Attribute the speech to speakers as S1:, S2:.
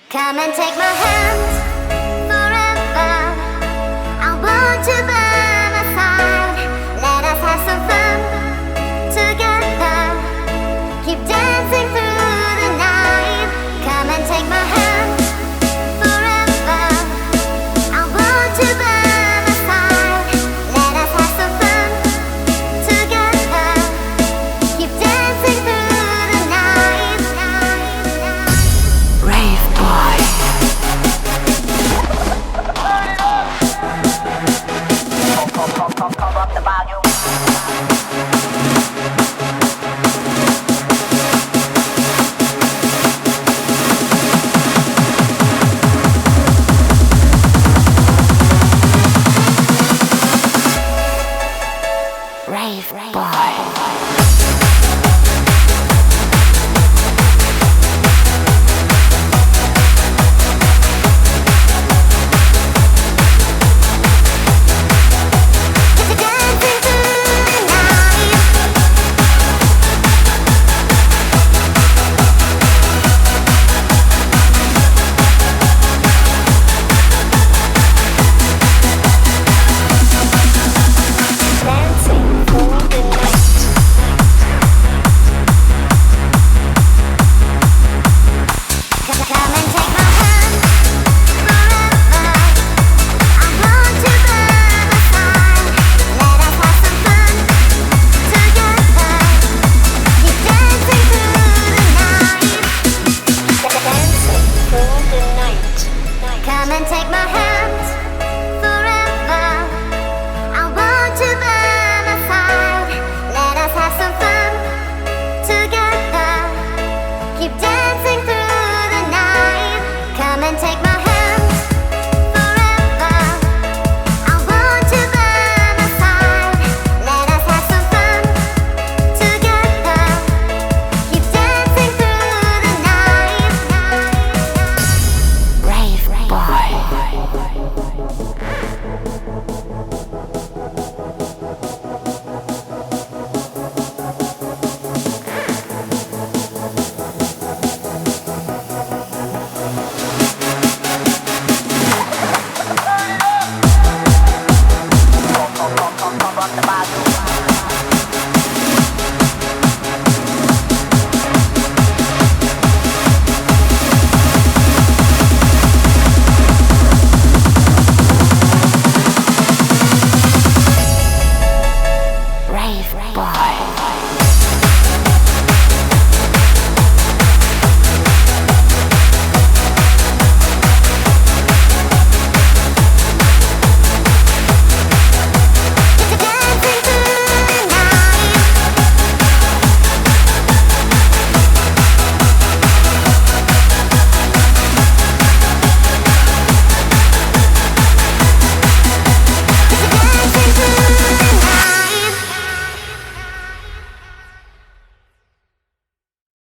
S1: Come and take my hand forever. I want you by my side. Let us have some fun together. Keep dancing through the night. Come and take my hand forever. I want you by my side. Let us have some fun together. Keep dancing through the night.
S2: Rave boy.
S3: Pump up the volume.
S2: Rave boy.
S1: Come and take my hand forever. I want you by my side. Let us have some fun together. Keep dancing through the night. Come and take my